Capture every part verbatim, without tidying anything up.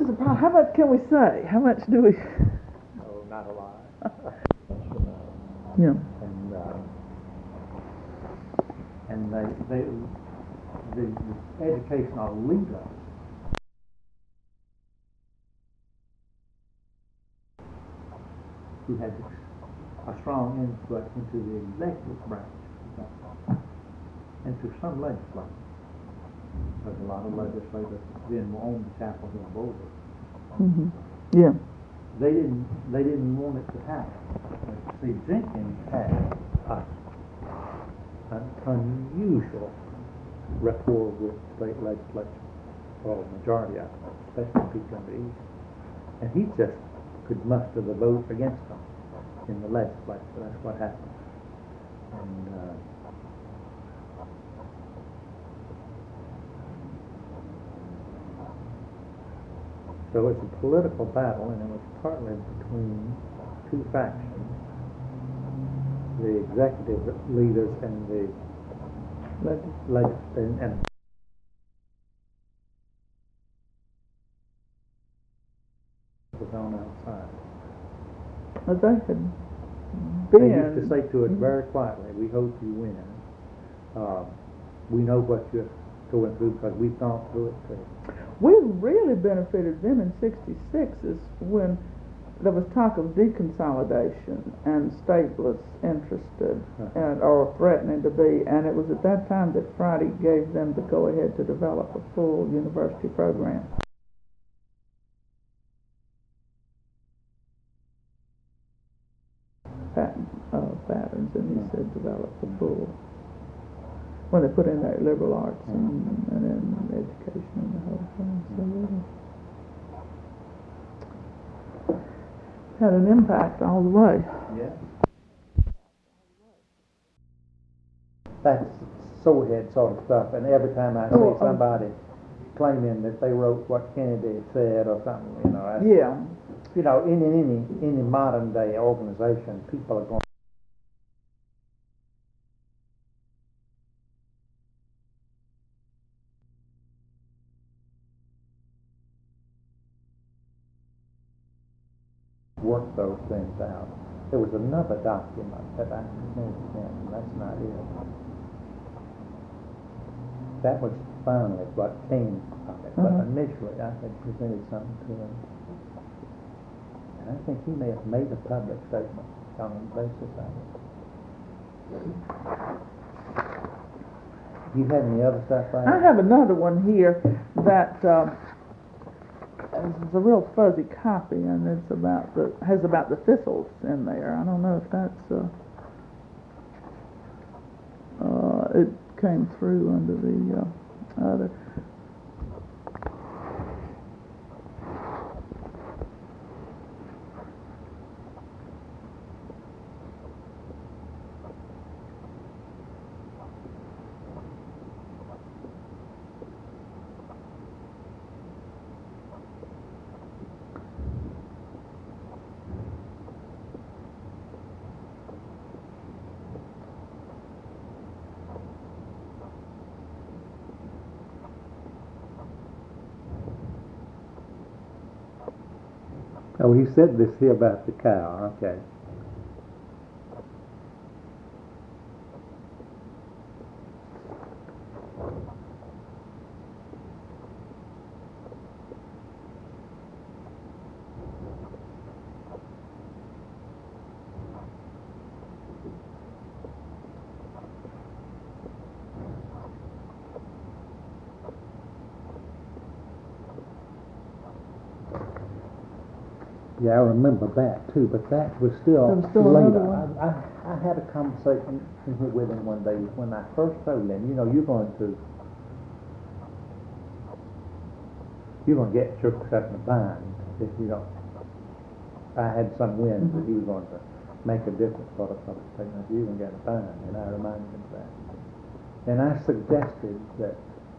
is the problem? How much can we say? How much do we? No, not a lot. Yeah. And uh, and they, they the, the educational leader who had a strong input into the executive branch and to some legislators. Because a lot of legislators then were on the Chapel Hill board. Mm-hmm. Yeah. They didn't. They didn't want it to happen. See, Jenkins had a, an unusual rapport with state legislature, or the majority of them, especially people in the East, and he just could muster the vote against them in the legislature. That's what happened. And uh, so it's a political battle, and it was partly between two factions, the executive leaders and the legislative and, and was on outside. But they had They been. used to say to it Mhm. very quietly, "We hope you win. Uh, we know what you're going through because we've gone through it too." We really benefited them in sixty-six is when there was talk of deconsolidation and state was interested Uh-huh. and or threatening to be, and it was at that time that Friday gave them the go-ahead to develop a full university program. Patent, uh, patterns, and he said develop the full. When they put in that liberal arts and, and then education and the whole thing, so really had an impact all the way. Yeah. That's swordhead sort of stuff, and every time I see Oh, oh. somebody claiming that they wrote what Kennedy had said or something, you know, that's, Yeah. you know, in any any modern day organization, people are going. Work those things out. There was another document that I presented him, and that's not it. That was finally what came from it, but Uh-huh. initially I had presented something to him. And I think he may have made a public statement on the basis of it. Do you have any other stuff like I that? have another one here that um, is a real fuzzy copy, and it's about the has about the thistles in there. I don't know if that's uh, uh, it came through under the uh, other. Oh, he said this here about the cow, okay. Yeah, I remember that too, but that was still, There was still later. another one. I, I, I had a conversation in here with him one day when I first told him, you know, you're going to, you're going to get yourself in a bind if you don't. I had some winds Mm-hmm. that he was going to make a difference for the public statement. You're going to get a bind, and I reminded him of that. And I suggested that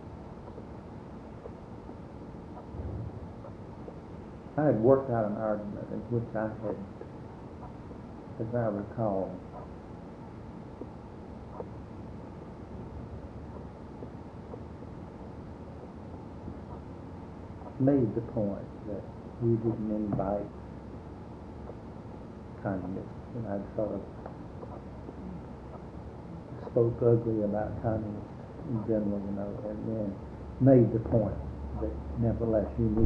I had worked out an argument in which I had, as I recall, made the point that we didn't invite communists, and I sort of spoke ugly about communists in general, you know, and then made the point that nevertheless you need.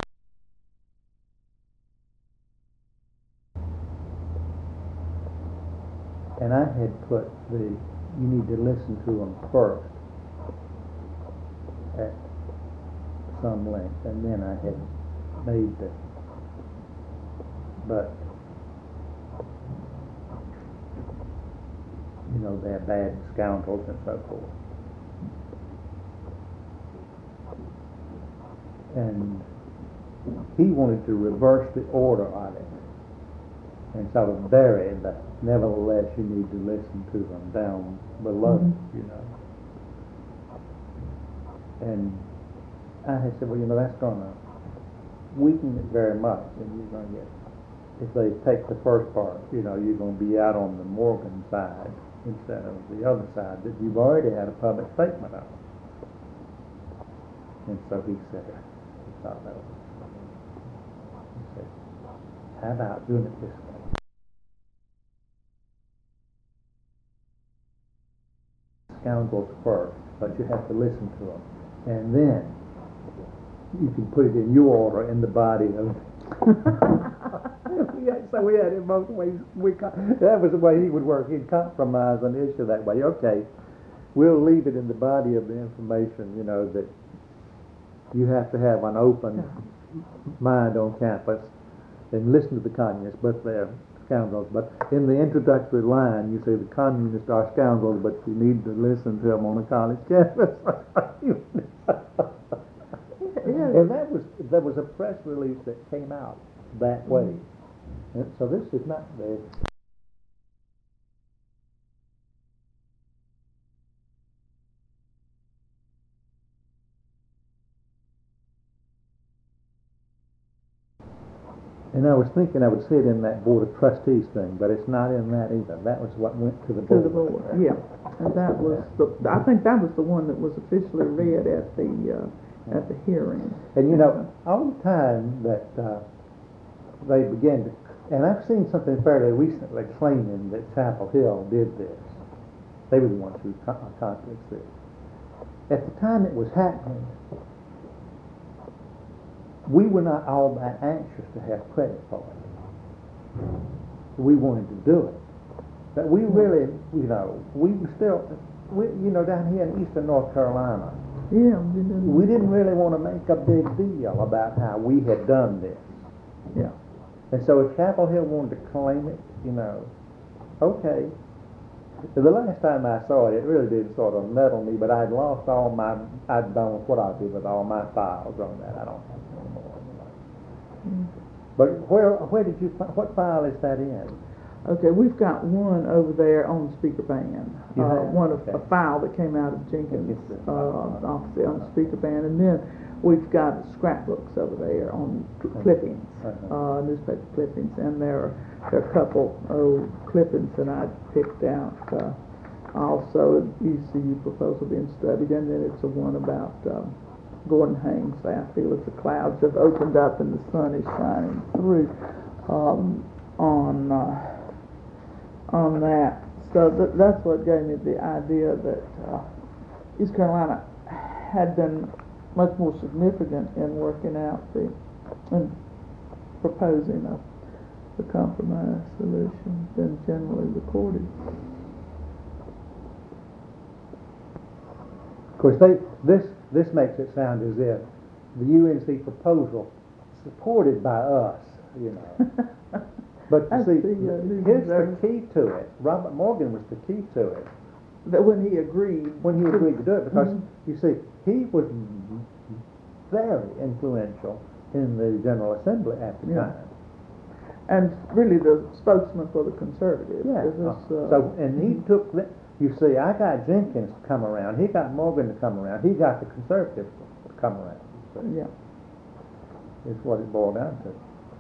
And I had put the, you need to listen to them first at some length, and then I had made the, but, you know, they're bad scoundrels and so forth. And he wanted to reverse the order on it and sort of bury the, nevertheless you need to listen to them down below, mm-hmm. you know. And I had said, well, you know, that's going to weaken it very much, and you're going to get, if they take the first part, you know, you're going to be out on the Morgan side instead of the other side that you've already had a public statement on. And so he said, he thought that was, he said, how about doing it this way? Scoundrels first, but you have to listen to them, and then you can put it in your order in the body of. Yeah, so we had it both ways. We that was the way he would work. He'd compromise on the issue that way. Okay, we'll leave it in the body of the information. You know that you have to have an open mind on campus and listen to the communists, but they're scoundrels. But in the introductory line, you say the communists are scoundrels, but you need to listen to them on a college campus. Yeah. And that was there was a press release that came out that way. Mm-hmm. And so this is not the. And I was thinking I would see it in that Board of Trustees thing, but it's not in that either. That was what went to the to board. the board, yeah. And that was the. I think that was the one that was officially read at the uh, at the hearing. And you know, all the time that uh, they began to, and I've seen something fairly recently claiming that Chapel Hill did this. They were the ones who accomplished this. At the time it was happening, we were not all that anxious to have credit for it. We wanted to do it. But we really, you know, we were still, we, you know, down here in eastern North Carolina, yeah, we didn't, we didn't really want to make a big deal about how we had done this. Yeah. And so if Chapel Hill wanted to claim it, you know, okay. The last time I saw it, it really did sort of nettle me, but I'd lost all my, I don't know what I did with all my files on that. I don't have them anymore. Mm. But where where did you, what file is that in? Okay, we've got one over there on the speaker band. You uh, have? one of Okay. a file that came out of Jenkins' uh, office on the speaker band, and then we've got scrapbooks over there on clippings, uh, newspaper clippings, and there are, there are a couple old clippings that I picked out. Uh, also, E C U proposal being studied, and then it's a one about um, Gordon Haynes. I feel as the clouds have opened up and the sun is shining through um, on uh, on that. So th that's what gave me the idea that uh, East Carolina had been much more significant in working out the, in proposing a, the compromise solution than generally recorded. Of course, they, this, this makes it sound as if the U N C proposal supported by us, you know. But you see, the, uh, here's the key to it. Robert Morgan was the key to it. That when he agreed. When he agreed to do it, because mm-hmm. you see, he was very influential in the General Assembly at the yeah. time. And really the spokesman for the conservatives. Yeah. Was, uh, so, and he took, the, you see, I got Jenkins to come around, he got Morgan to come around, he got the conservatives to come around. So yeah. Is what it boiled down to.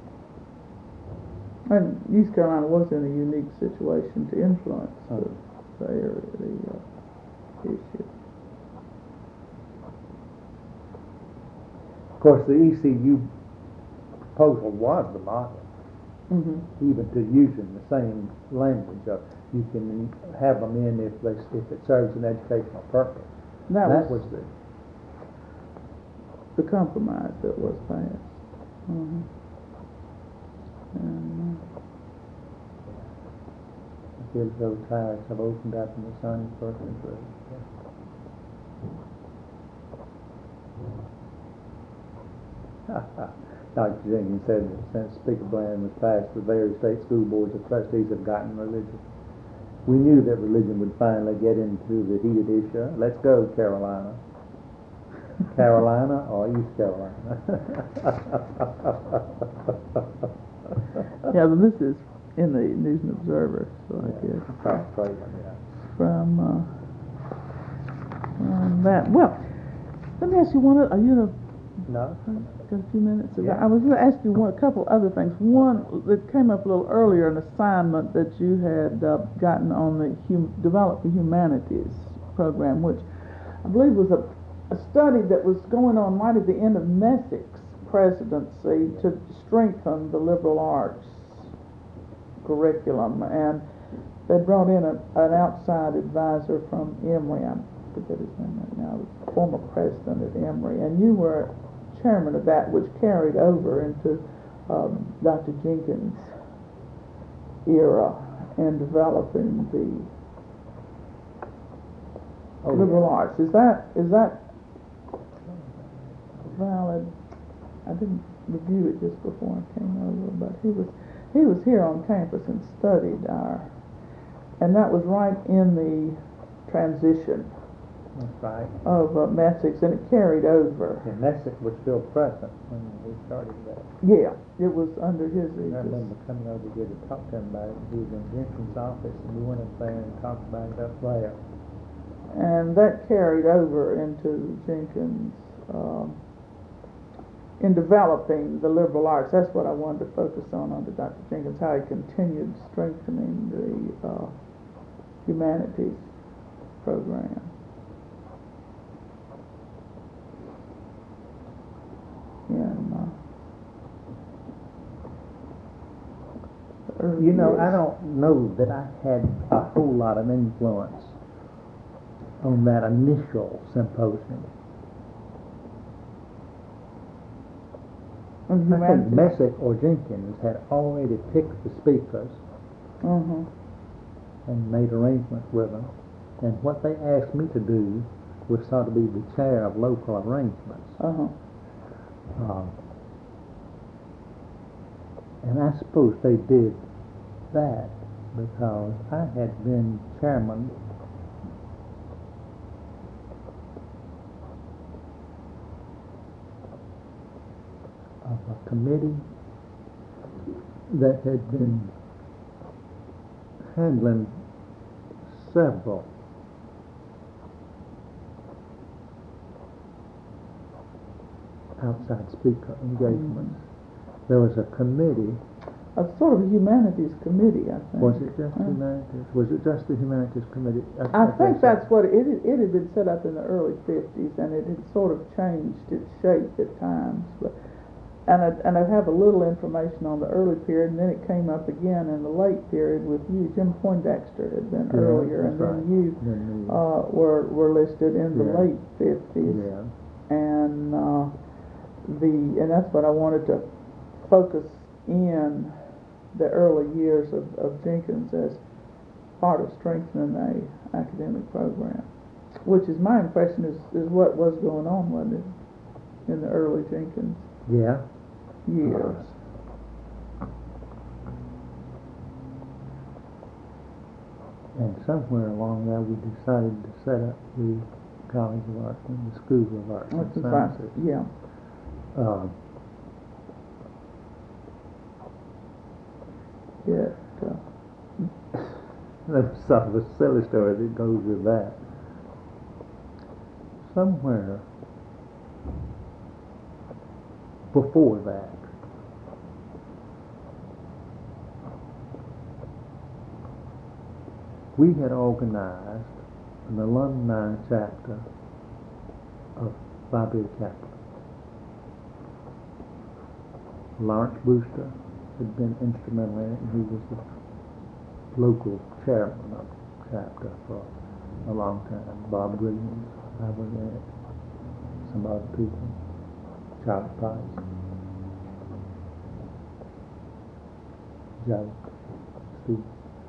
And East Carolina was in a unique situation to influence uh-huh. the, the area, the uh, issue. Of course, the E C U proposal was the model, Mm-hmm. even to using the same language of, you can have them in if they, if it serves an educational purpose. That That was was the, the compromise that was passed. Mm-hmm. And, uh, I feel as though tires have opened up in the sunny person's room. Doctor Jenkins said that since Speaker Bland was passed, the various state school boards of trustees have gotten religious. We knew that religion would finally get into the heated issue. Let's go, Carolina. Carolina or East Carolina? yeah, but this is in the News and Observer, so I Yeah, guess. South Cleveland, yeah. From, uh, from that. Well, let me ask you one. Are you the No? got a few minutes? Yeah. I was going to ask you one, a couple other things. One that came up a little earlier, an assignment that you had uh, gotten on the hum, Develop the Humanities program, which I believe was a, a study that was going on right at the end of Messick's presidency to strengthen the liberal arts curriculum, and they brought in a, an outside advisor from Emory. I forget his name right now. The former president at Emory, and you were chairman of that, which carried over into um, Doctor Jenkins' era in developing the Oh, liberal yeah. arts. Is that is that valid? I didn't review it just before I came over, but he was he was here on campus and studied our, and that was right in the transition That's right. of uh, Messick's, and it carried over. And Messick was still present when we started that. Yeah, it was under his I aegis. remember coming over here to talk to him about it. He was in Jenkins' office, and we went up there and talked about it up there. And that carried over into Jenkins um, in developing the liberal arts. That's what I wanted to focus on under Doctor Jenkins, how he continued strengthening the uh, humanities program. In, uh, the early You know, I years. don't know that I had a whole lot of influence on that initial symposium. On I think humanities. Messick or Jenkins had already picked the speakers Uh-huh. and made arrangements with them. And what they asked me to do was sort of be the chair of local arrangements. Uh-huh. Uh, and I suppose they did that because I had been chairman of a committee that had been handling several outside speaker engagements. There was a committee. A sort of a humanities committee, I think. Was it just Uh, humanities? Was it just the humanities committee? I think so. that's what it, it it had been set up in the early fifties, and it had sort of changed its shape at times. But and I, and I have a little information on the early period, and then it came up again in the late period with you. Jim Poindexter had been Yeah, earlier, and that's then right. you Then the- uh, were were listed in the Yeah. late fifties. yeah. And uh, the and that's what I wanted to focus in the early years of, of Jenkins as part of strengthening a academic program, which is my impression is, is what was going on, wasn't it, in the early Jenkins Yeah. years. And somewhere along there, we decided to set up the College of Arts and the School of Arts and That's right. Sciences. Yeah. Uh, It, uh, There's sort of a silly story that goes with that. Somewhere before that, we had organized an alumni chapter of Phi Beta Kappa. Lawrence Brewster had been instrumental in it, and he was the local chairman of the chapter for a long time. Bob Williams, I was in it, some other people, Charlie Price, Joe, Steve.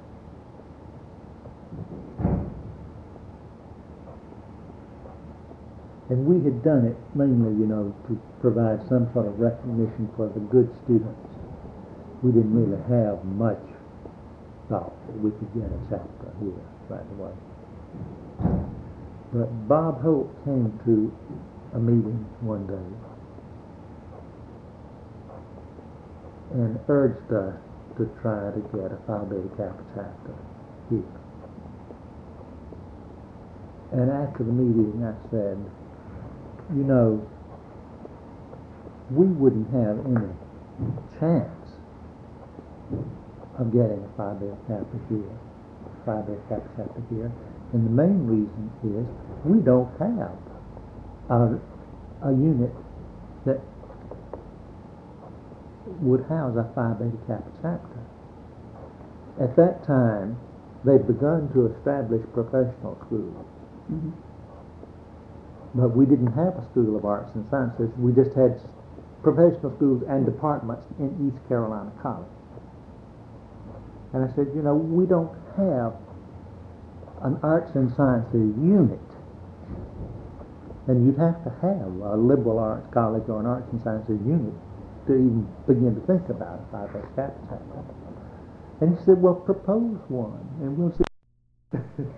And we had done it mainly, you know, to provide some sort of recognition for the good students. We didn't really have much thought that we could get a chapter here right away. But Bob Holt came to a meeting one day and urged us to try to get a Phi Beta Kappa chapter here. And after the meeting I said, you know, we wouldn't have any chance of getting a Phi Beta Kappa here, Phi Beta Kappa chapter here, and the main reason is we don't have a, a unit that would house a Phi Beta Kappa chapter. At that time, they'd begun to establish professional schools. Mm-hmm. But we didn't have a School of Arts and Sciences. We just had professional schools and departments in East Carolina College. And I said, you know, we don't have an Arts and Sciences unit. And you'd have to have a liberal arts college or an Arts and Sciences unit to even begin to think about a Phi Beta Kappa chapter. And he said, well, propose one, and we'll see.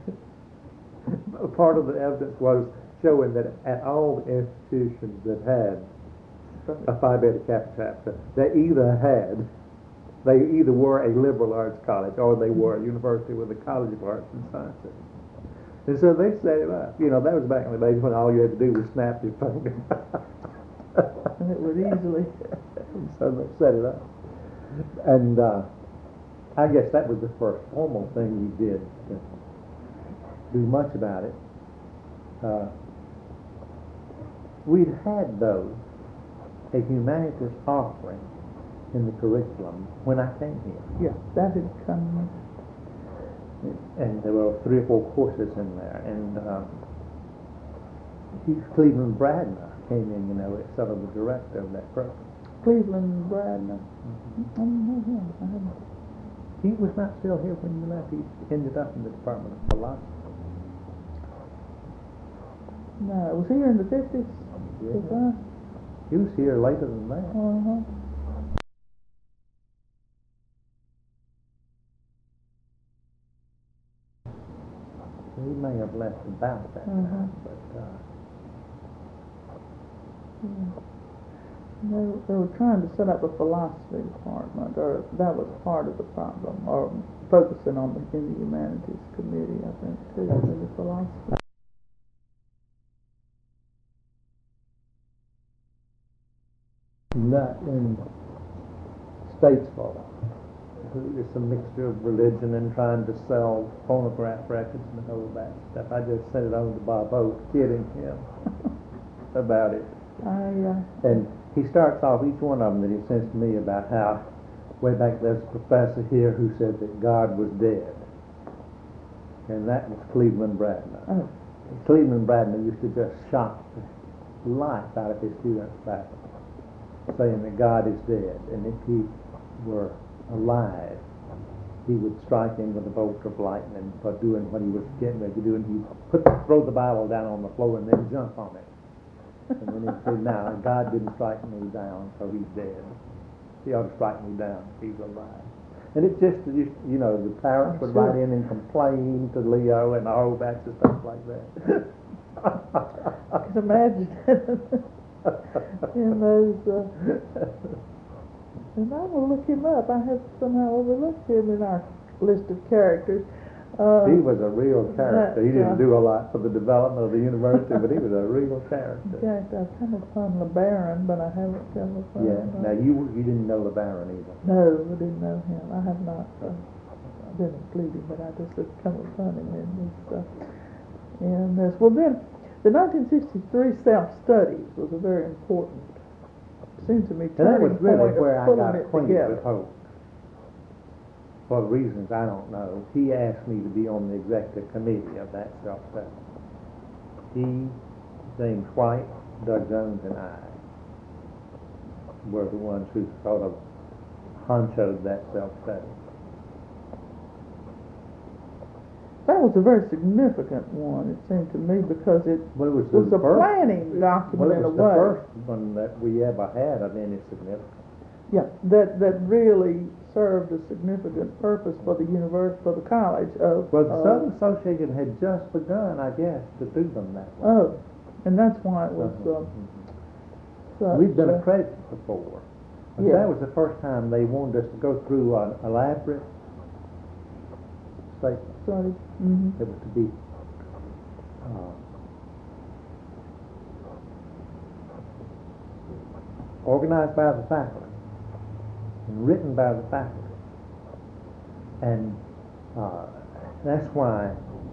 Part of the evidence was showing that at all the institutions that had a Phi Beta Kappa chapter, they either had, they either were a liberal arts college or they were a university with a College of Arts and Sciences. And so they set it up. You know, that was back in the days when all you had to do was snap your finger. And it would easily. So they set it up. And uh, I guess that was the first formal thing we did to do much about it. Uh, we'd had, though, a humanities offering in the curriculum when I came here. Yeah, that had come. And there were three or four courses in there. And uh, Hugh Cleveland Bradner came in, you know, as sort of the director of that program. Cleveland Bradner. Mm-hmm. I don't know him. I haven't. He was not still here when you left. He ended up in the Department of Philosophy. No, was he here in the fifties? Yeah. He was here later than that. Uh-huh. He may have left about that Uh-huh. time, but uh, Yeah. They, they were trying to set up a philosophy department, or that was part of the problem, or focusing on the, in the humanities committee, I think, too, in the philosophy. not in Statesville. It's a mixture of religion and trying to sell phonograph records and all that stuff. I just sent it on to Bob Oates, kidding him about it. I, uh, And he starts off each one of them that he sends to me about how way back there's a professor here who said that God was dead. And that was Cleveland Bradner. oh, Cleveland Bradner used to just shock the life out of his students back, saying that God is dead, and if he were alive, he would strike him with a bolt of lightning for doing what he was getting ready to do, and he'd put, throw the Bible down on the floor and then jump on it. And then he'd say, now, God didn't strike me down, so he's dead. He ought to strike me down if he's alive. And it just, you know, the parents would write in and complain to Leo and all that stuff like that. I can imagine in those, uh, and I will look him up. I have somehow overlooked him in our list of characters. Uh, He was a real character. He that, uh, didn't do a lot for the development of the university, but he was a real character. In fact, I've come upon LeBaron, but I haven't come upon. Yeah. Uh, Now you you didn't know LeBaron either. No, I didn't know him. I have not uh, been included, but I just have come upon him in this stuff. And this, well, then, the nineteen sixty-three self-studies was a very important seemed to me, And that was turning really point where of I pulling got it acquainted together. with Hope. For reasons I don't know, he asked me to be on the executive committee of that self-study. He, James White, Doug Jones, and I were the ones who sort of honchoed that self-study. That was a very significant one, it seemed to me, because it Well, it was, was the a first, planning document in a well, it was the way. first one that we ever had of any significance. Yeah, that, that really served a significant purpose for the university, for the college of. Well, the of- Southern Association had just begun, I guess, to do them that way. Oh, and that's why it was, Uh-huh. uh, such, We've been uh, accredited before. But Yeah. that was the first time they wanted us to go through an elaborate statement. Sorry. Mhm. It was to be uh, organized by the faculty and written by the faculty. And uh, that's why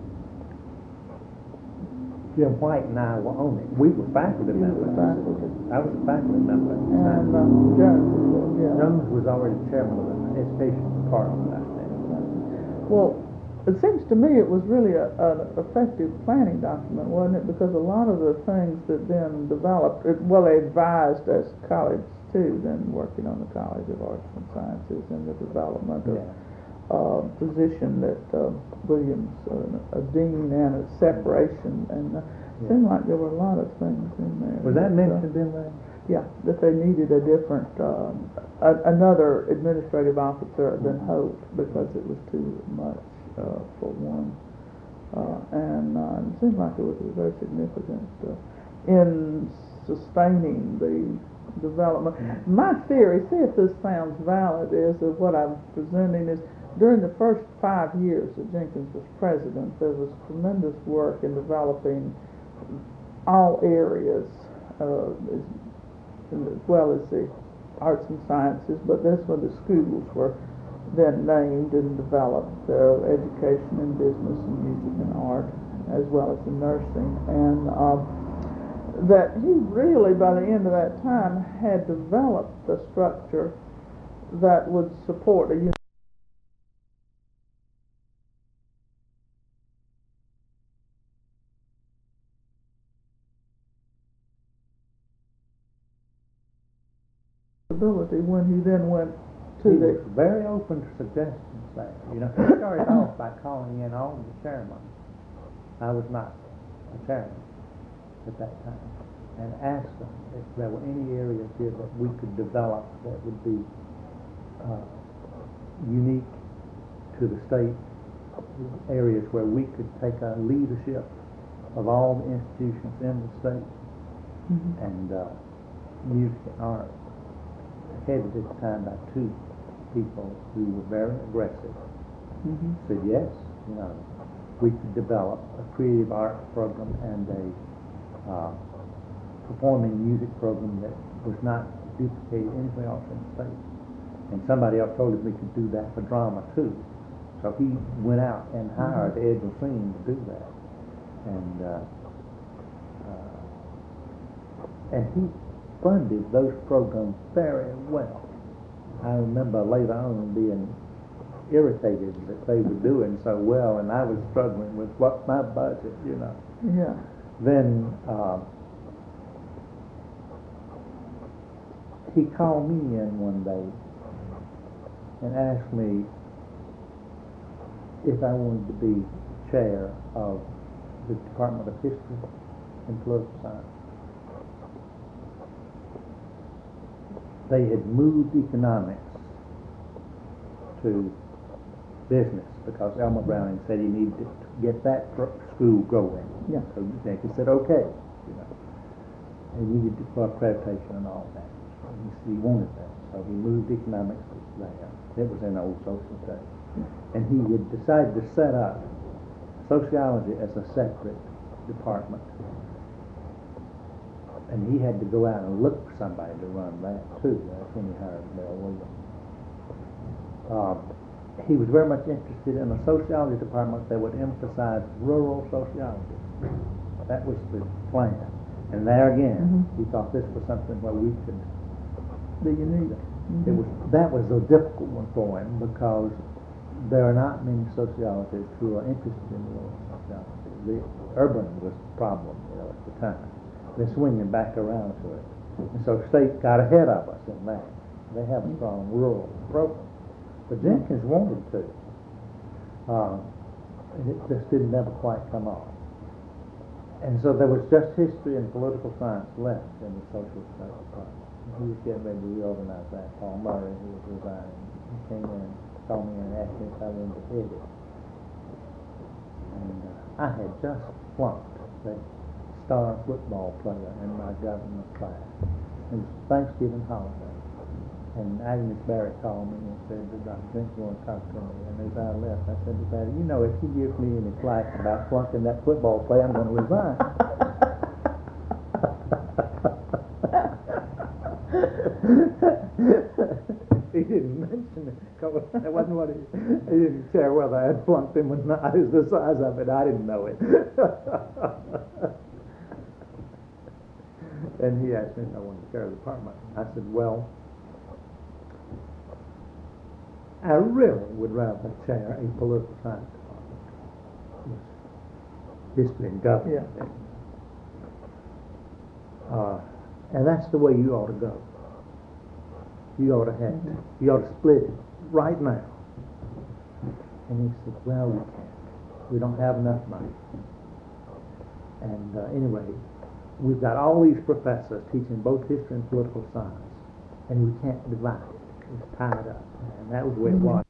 Jim White and I were on it. We were faculty You were members. faculty. I was a faculty member at the time. And, uh, Jones, as well, yeah. Jones was already chairman of the education department, I think. Well, it seems to me it was really a, an effective planning document, wasn't it? Because a lot of the things that then developed, it, well, they advised us college too, then working on the College of Arts and Sciences and the development of Yeah. uh, position that uh, Williams, uh, a dean and a separation, and uh, Yeah. seemed like there were a lot of things in there. Was that uh, mentioned in there? Yeah, that they needed a different, um, a, another administrative officer than Hope because it was too much uh, for one. Uh, and uh, it seemed like it was very significant uh, in sustaining the development. Mm-hmm. My theory, see if this sounds valid, is that what I'm presenting is during the first five years that Jenkins was president, there was tremendous work in developing all areas, uh, as, as well as the arts and sciences, but that's when the schools were then named and developed, uh, education and business and music and art, as well as the nursing. And uh, that he really, by the end of that time, had developed a structure that would support a ability when he then went to He the was very open to suggestions there. You know, he started off by calling in all the chairmen. I was not a chairman at that time, and asked them if there were any areas here that we could develop that would be uh, unique to the state, areas where we could take a leadership of all the institutions in the state, Mhm. and uh, music and art, headed at the time by two people who were very aggressive, Mhm. said yes, you know, we could develop a creative art program and a uh, performing music program that was not duplicated anywhere else in the state. And somebody else told him we could do that for drama too. So he went out and hired Ed Lacine to do that. And uh, uh, and he funded those programs very well. I remember later on being irritated that they were doing so well, and I was struggling with what my budget, you know. Yeah. Then uh, he called me in one day and asked me if I wanted to be chair of the Department of History and Political Science. They had moved economics to business because Elmer Browning said he needed to get that pro- school going. Yeah. So Jenkins said, okay, you know. And he needed for accreditation and all that. So he, he wanted that. So he moved economics there. It was in old social studies. And he had decided to set up sociology as a separate department. And he had to go out and look for somebody to run that too. That's when he hired Mel Williams. Um, he was very much interested in a sociology department that would emphasize rural sociology. That was the plan. And there again, Mhm. he thought this was something where we could the unique. It was, that was a difficult one for him because there are not many sociologists who are interested in rural sociology. The urban was the problem, you know, at the time. They're swinging back around to it. And so state got ahead of us in that. They have a strong rural program. But Jenkins wanted to. Uh, it just didn't never quite come off. And so there was just history and political science left in the social studies department. He was getting ready to reorganize that. Paul Murray, who was resigning, he came in, called me and asked me if I wanted to head it. And uh, I had just flunked the star football player in my government class. It was Thanksgiving holiday. And Agnes Barry called me and said that Doctor Jenkins wanted to talk to me. And as I left, I said to Barry, you know, if he gives me any flack about flunking that football play, I'm going to resign. He didn't mention it, because that wasn't what he, he didn't care whether I had flunked him or not. It was the size of it. I didn't know it. And he asked me if I wanted to chair the department. I said, well, I really would rather chair a political science department. History and government. Yeah. Uh, and that's the way you ought to go. You ought to have, mm-hmm. you ought to split it right now. And he said, well, we can't. We don't have enough money. And uh, anyway, we've got all these professors teaching both history and political science, and we can't divide it. It's tied up. And that was the way it was